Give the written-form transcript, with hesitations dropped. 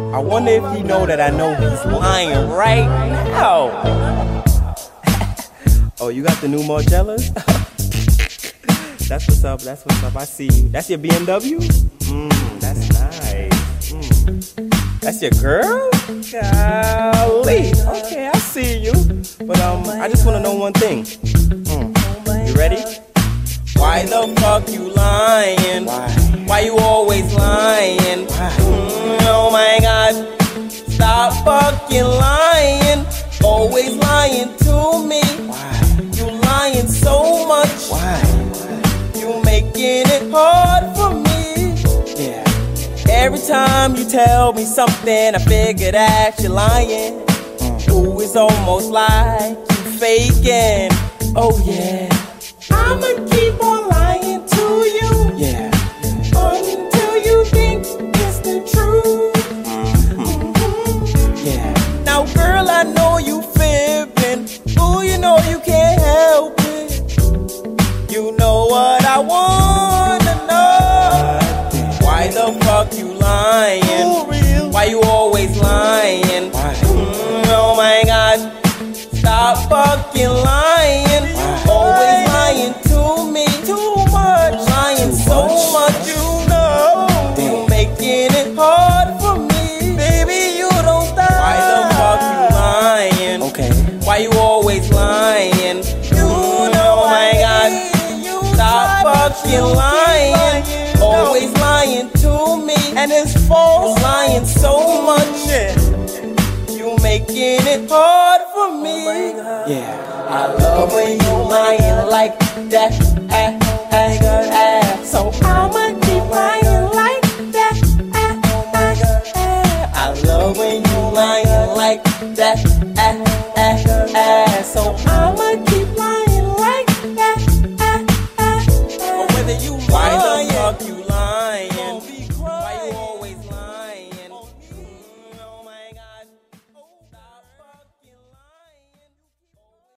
I wonder if he know that I know he's lying right now. Oh, you got the new Margellas? That's what's up, that's what's up, I see you. That's your BMW? That's nice. That's your girl? Golly. Okay, I see you. But I just wanna know one thing. You ready? Why the fuck you lying? Why you always lying? Oh my God. Stop fucking lying. Always lying to me. You lying so much. You making it hard for me. Every time you tell me something, I figure that you're lying. Ooh, it's almost like you faking. Oh yeah. I'ma keep on lying to you. Until you think it's the truth. Now girl, I know you fibbing. Ooh, you know you can't help it. You know what I wanna know. Why the fuck you lying? Why you always lying? Oh my God. Stop fucking lying. Always lying to me. Too much. Lying so much. You know. You making it hard for me. Baby, you don't stop. Why the fuck you lying? Why you always lying? You know, oh my God. Stop fucking lying. Always lying to me. And it's false. Lying so much. You making it hard for me. I love when you lying like that. So I'ma keep lying like that. I love when you lying like that.